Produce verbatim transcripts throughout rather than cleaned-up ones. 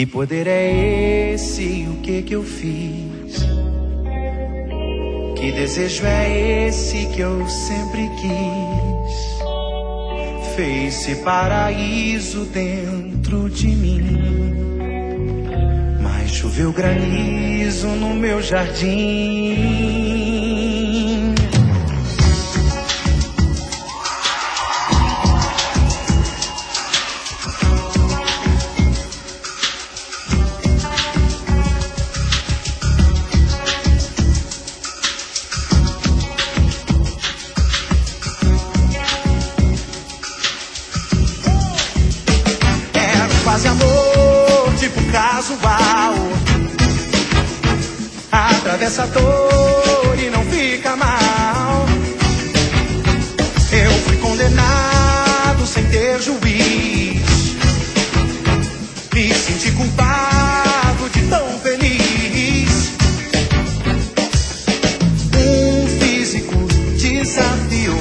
Que poder é esse e o que que eu fiz? Que desejo é esse que eu sempre quis? Fez-se paraíso dentro de mim, mas choveu granizo no meu jardim. Quase amor, tipo casual, atravessa a dor e não fica mal. Eu fui condenado sem ter juiz, me senti culpado de tão feliz. Um físico desafiou,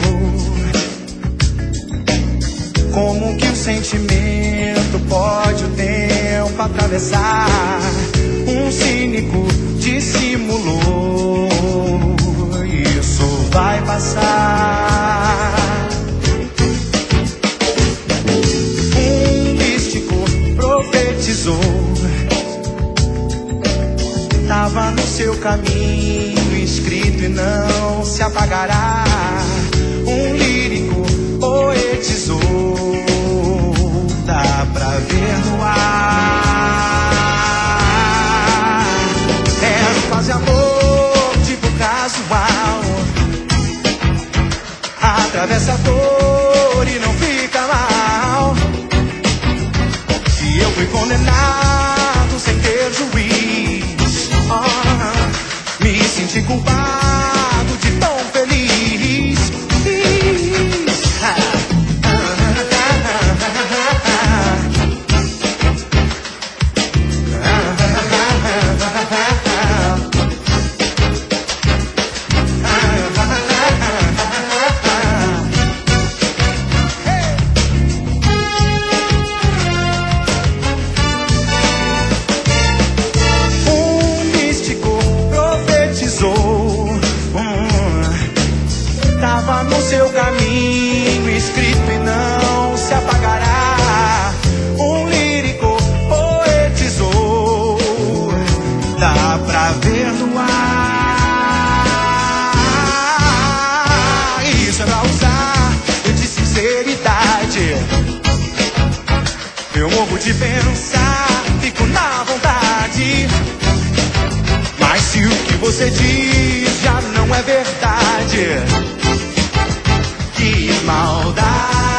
como que o sentimento pode o tempo atravessar? Um cínico dissimulou, isso vai passar. Um místico profetizou, tava no seu caminho escrito e não se apagará. Um lírico poetizou, dá pra ver no ar. Era um quase amor, tipo casual, atravessa a dor e não fica mal. E eu fui condenado sem ter juiz, oh, me senti culpado de tão feliz. Tava no seu caminho escrito e não se apagará. Um lírico poetizou, dá pra ver no ar. Isso é pra usar de sinceridade. Eu morro de pensar, fico na vontade. Mas se o que você diz já não é verdade, que maldade.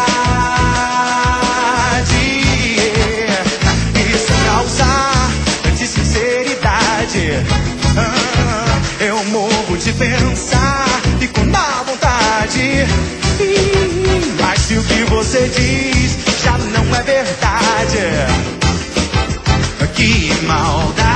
Isso é causar de sinceridade. Ah, eu morro de pensar, fico na vontade. Mas se o que você diz já não é verdade, que maldade.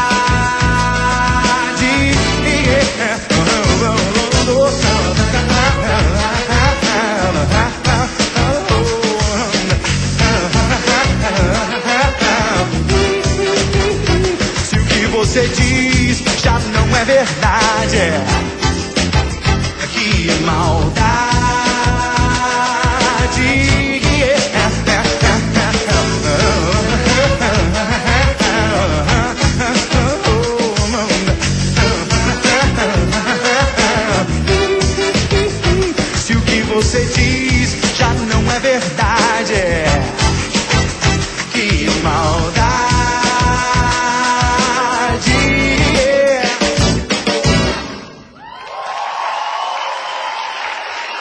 Se o que você diz já não é verdade, que maldade. Se o que você diz já não é verdade, que maldade.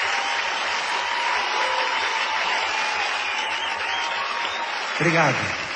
Obrigado.